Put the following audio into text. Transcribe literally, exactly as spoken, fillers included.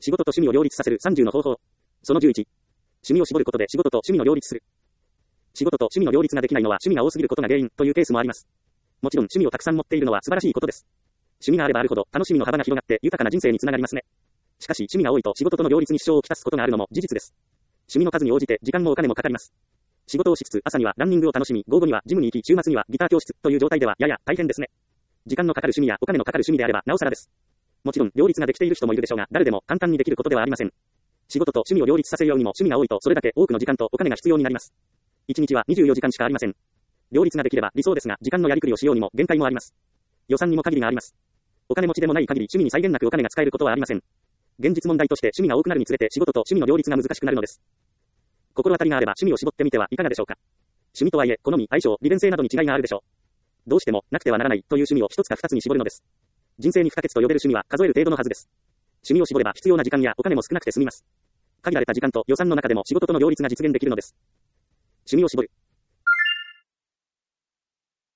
仕事と趣味を両立させるさんじゅうの方法。そのじゅういち。趣味を絞ることで仕事と趣味の両立する。仕事と趣味の両立ができないのは趣味が多すぎることが原因というケースもあります。もちろん趣味をたくさん持っているのは素晴らしいことです。趣味があればあるほど楽しみの幅が広がって豊かな人生につながりますね。しかし趣味が多いと仕事との両立に支障をきたすことがあるのも事実です。趣味の数に応じて時間もお金もかかります。仕事をしつつ朝にはランニングを楽しみ、午後にはジムに行き、週末にはギター教室という状態ではやや大変ですね。時間のかかる趣味やお金のかかる趣味であればなおさらです。もちろん両立ができている人もいるでしょうが、誰でも簡単にできることではありません。仕事と趣味を両立させるようにも趣味が多いとそれだけ多くの時間とお金が必要になります。いちにちはにじゅうよじかんしかありません。両立ができれば理想ですが、時間のやりくりをしようにも限界もあります。予算にも限りがあります。お金持ちでもない限り趣味に際限なくお金が使えることはありません。現実問題として趣味が多くなるにつれて仕事と趣味の両立が難しくなるのです。心当たりがあれば趣味を絞ってみてはいかがでしょうか。趣味とはいえ、好み、相性、利便性などに違いがあるでしょう。どうしてもなくてはならないという趣味を一つか二つに絞るのです。人生に不可欠と呼べる趣味は数える程度のはずです。趣味を絞れば必要な時間やお金も少なくて済みます。限られた時間と予算の中でも仕事との両立が実現できるのです。趣味を絞る。